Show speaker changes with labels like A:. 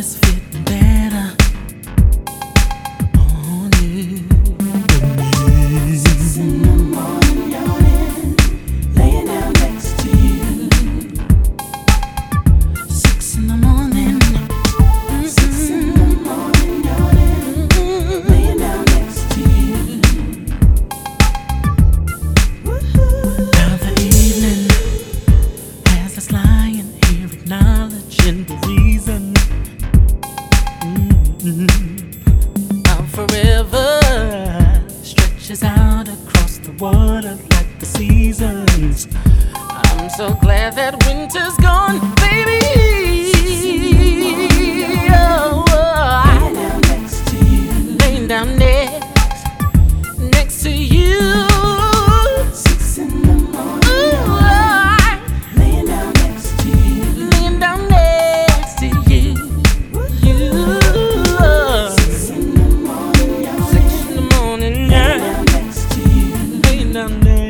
A: is fitting better on you.
B: 6 in the morning, yawning, laying down next to you.
A: 6 in the morning.
B: 6 in the morning, yawning, laying down next to you.
A: Now the evening has us lying here acknowledging the reason. Our forever stretches out across the water like the seasons. I'm so glad that winter's gone, baby. Oh,
B: Laying down next to you.
A: laying down next to you.
B: 6 in the morning,
A: Ooh,
B: laying down next to you.
A: laying down next to you. You.
B: 6 in the morning,
A: 6 in the morning,
B: laying down next to you.
A: laying down next.